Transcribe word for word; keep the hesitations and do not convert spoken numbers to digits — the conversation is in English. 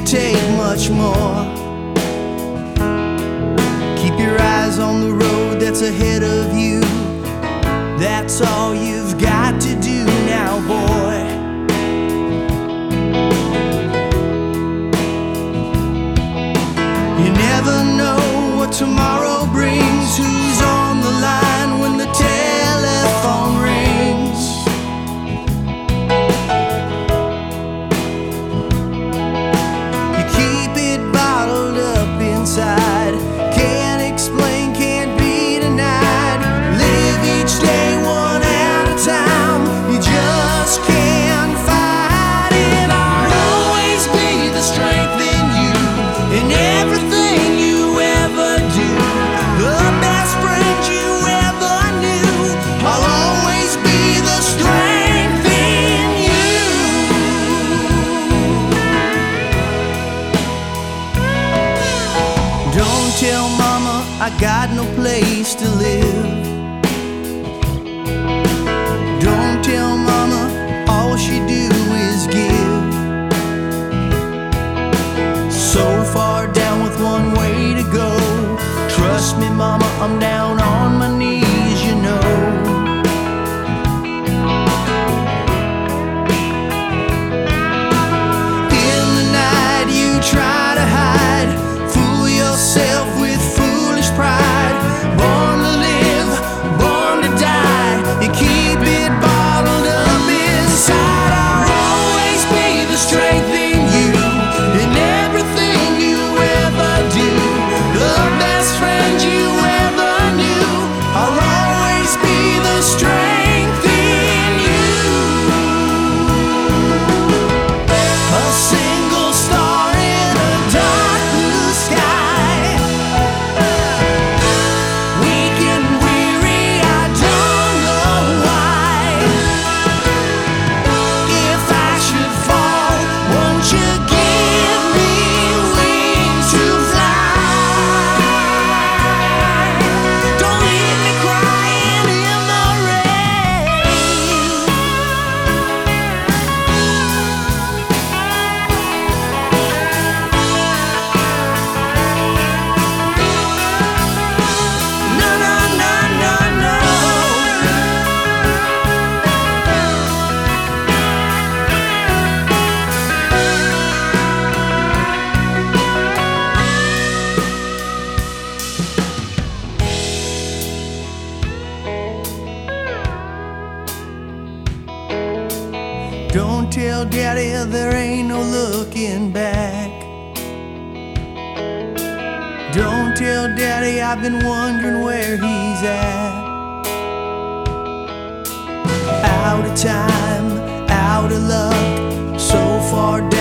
take much more. Keep your eyes on the road that's ahead of you. That's all you've got to do now, boy. You never know what tomorrow brings. Who's on the line when the telephone rings? You keep it bottled up inside. Can't explain, can't be denied. Live each day one at a time. You just can't fight it. I'll always be the strength in you, in everything you ever do. The best friend you ever knew. I'll always be the strength in you. Don't tell mama I got no place to live. Don't tell mama all she do is give. So far down with one way to go. Trust me, mama, I'm down on my knees, you know. In the night you try to hide, fool yourself with foolish pride. Born to live, born to die. You keep it bottled up inside. I'll always be the strength in you, in everything you ever do. The best friend you ever knew. I'll always be the strength in you. A single star in a dark blue sky. Weak and weary, I don't know why. If I should fall, won't you give me wings to fly? Don't leave me crying in the rain. No, no, no, no, no. Don't tell daddy there ain't no looking back. Don't tell daddy I've been wondering where he's at. Out of time, out of luck, so far down